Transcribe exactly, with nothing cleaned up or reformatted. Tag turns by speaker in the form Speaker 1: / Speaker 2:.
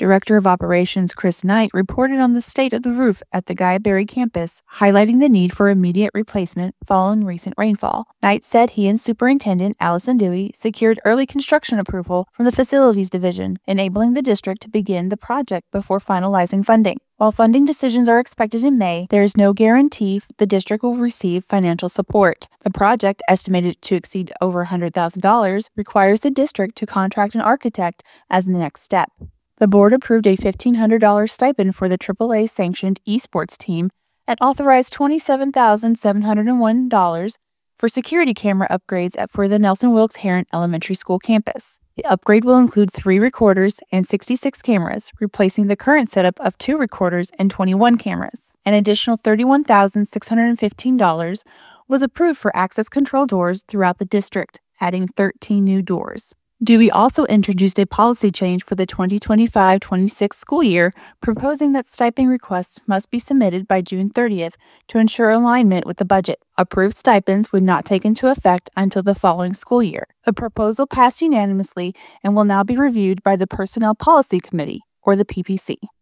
Speaker 1: Director of Operations Chris Knight reported on the state of the roof at the Guy Berry campus, highlighting the need for immediate replacement following recent rainfall. Knight said he and Superintendent Allison Dewey secured early construction approval from the Facilities Division, enabling the district to begin the project before finalizing funding. While funding decisions are expected in May, there is no guarantee the district will receive financial support. The project, estimated to exceed over one hundred thousand dollars, requires the district to contract an architect as the next step. The board approved a fifteen hundred dollars stipend for the triple A sanctioned esports team and authorized twenty-seven thousand seven hundred one dollars for security camera upgrades at for the Nelson Wilkes Heron Elementary School campus. The upgrade will include three recorders and sixty-six cameras, replacing the current setup of two recorders and twenty-one cameras. An additional thirty-one thousand six hundred fifteen dollars was approved for access control doors throughout the district, adding thirteen new doors. Dewey also introduced a policy change for the twenty twenty-five twenty-six school year, proposing that stipend requests must be submitted by June thirtieth to ensure alignment with the budget. Approved stipends would not take into effect until the following school year. The proposal passed unanimously and will now be reviewed by the Personnel Policy Committee, or the P P C.